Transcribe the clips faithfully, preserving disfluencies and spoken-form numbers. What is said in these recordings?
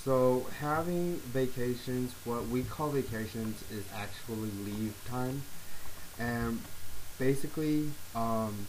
So having vacations, what we call vacations is actually leave time. And basically, um,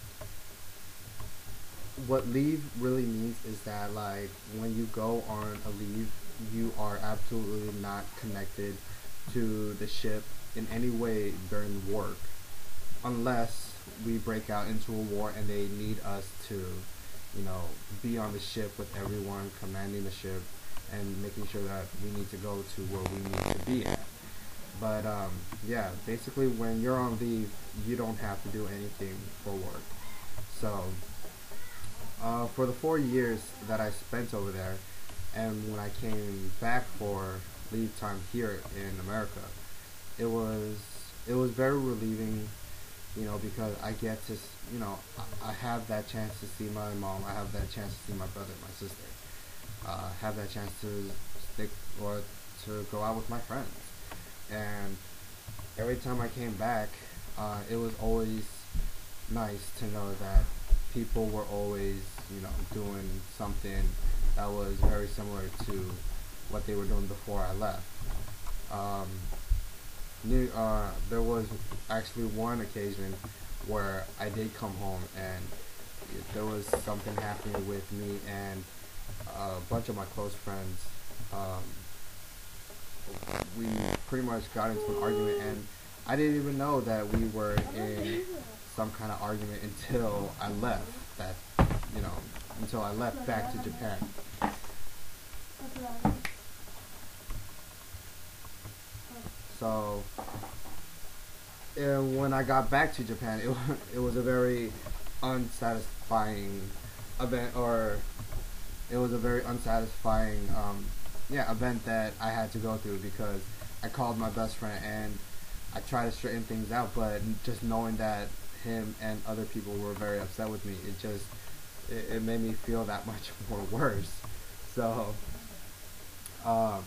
what leave really means is that like when you go on a leave, you are absolutely not connected to the ship in any way during work, unless we break out into a war and they need us to, you know, be on the ship with everyone commanding the ship and making sure that we need to go to where we need to be at. But um, yeah, basically when you're on leave, you don't have to do anything for work. So uh, for the four years that I spent over there, and when I came back for leave time here in America, it was it was very relieving, you know, because I get to, you know, I, I have that chance to see my mom, I have that chance to see my brother, my sister, uh, have that chance to stick or to go out with my friends, and every time I came back, uh, it was always nice to know that people were always, you know, doing something that was very similar to what they were doing before I left. Um, new, uh, there was actually one occasion where I did come home and there was something happening with me and a bunch of my close friends. Um, we pretty much got into an argument, and I didn't even know that we were in some kind of argument until I left. That, you know, until I left back to Japan. So, and when I got back to Japan, it wa- it was a very unsatisfying event, or it was a very unsatisfying um, yeah, event that I had to go through, because I called my best friend and I tried to straighten things out, but just knowing that him and other people were very upset with me, it just it, it made me feel that much more worse. So um,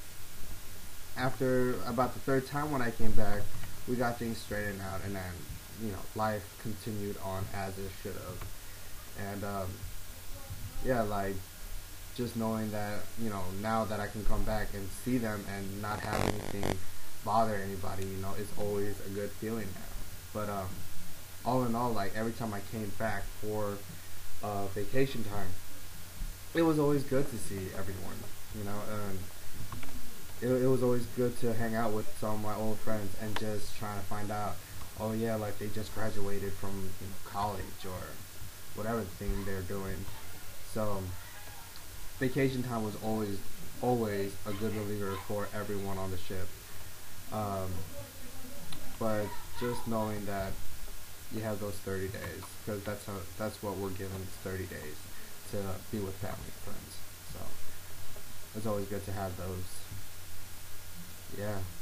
after about the third time when I came back, we got things straightened out, and then, you know, life continued on as it should have. And um, yeah, like just knowing that, you know, now that I can come back and see them and not have anything bother anybody, you know, it's always a good feeling now. But um, all in all, like every time I came back for uh, vacation time, it was always good to see everyone, you know, and it, it was always good to hang out with some of my old friends and just trying to find out, oh yeah, like they just graduated from, you know, college or whatever thing they're doing. So vacation time was always always a good reliever for everyone on the ship. Um, but just knowing that you have those thirty days, because that's how that's what we're given, is thirty days to be with family and friends. So it's always good to have those. Yeah.